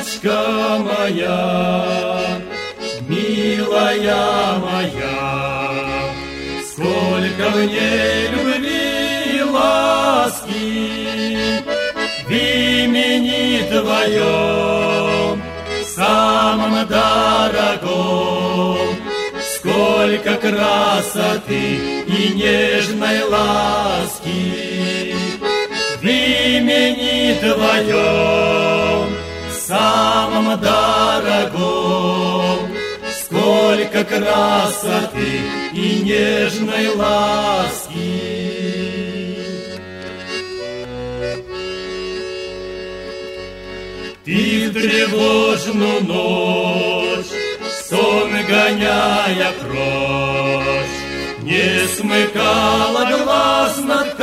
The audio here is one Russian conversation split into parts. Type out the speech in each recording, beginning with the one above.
Мамочка моя, милая моя, сколько в ней любви и ласки, в имени Твоем, самом дорогом, сколько красоты и нежной ласки, в имени Твоем, самом дорогом, сколько красоты и нежной ласки. Ты в тревожную ночь, сон гоняя прочь, не смыкала глаз над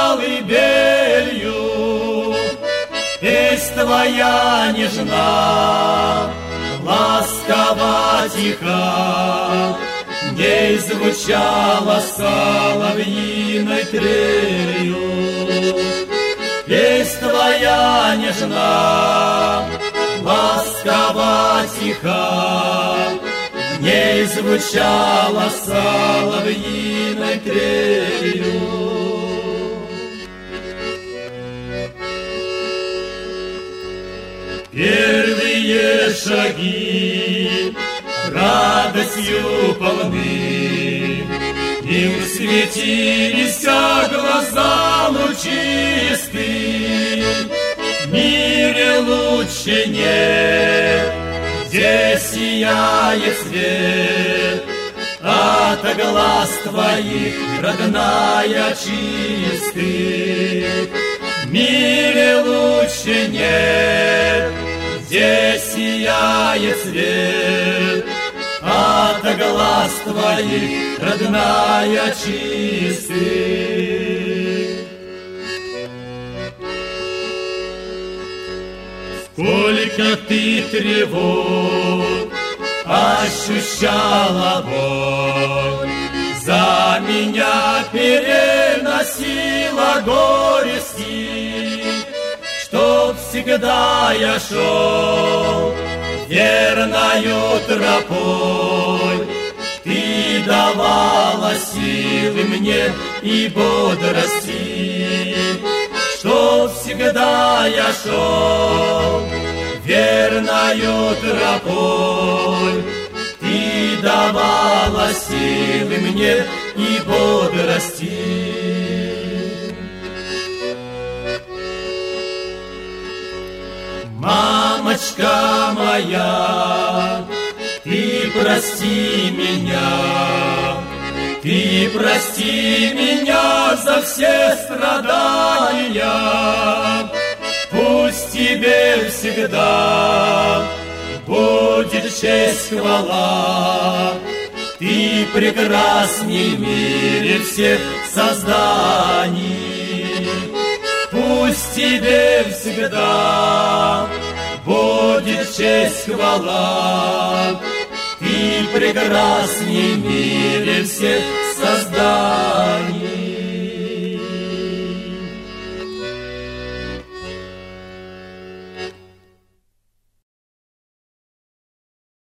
колыбелью. Песнь Твоя нежна, ласкова тиха, в ней звучала соловьиной трелью. Песнь Твоя нежна, ласкова тиха, в ней звучала соловьиной трелью. Первые шаги радостью полны, им светились глаза лучистые. В мире лучше нет, где сияет свет от глаз Твоих, родная, чистый. В мире лучше нет, где сияет свет от глаз Твоих, родная, чистый. Сколько Ты тревог ощущала боль, за меня переносила горести, чтоб всегда я шел верною тропой. Ты давала силы мне и бодрости, чтоб всегда я шел верною тропой. Ты давала силы мне и бодрости. Мамочка моя, Ты прости меня, Ты прости меня за все страдания. Пусть Тебе всегда будет честь, хвала. Ты прекрасней в мире всех созданий. Пусть Тебе всегда будет честь, хвала. Ты прекрасней в мире всех созданий.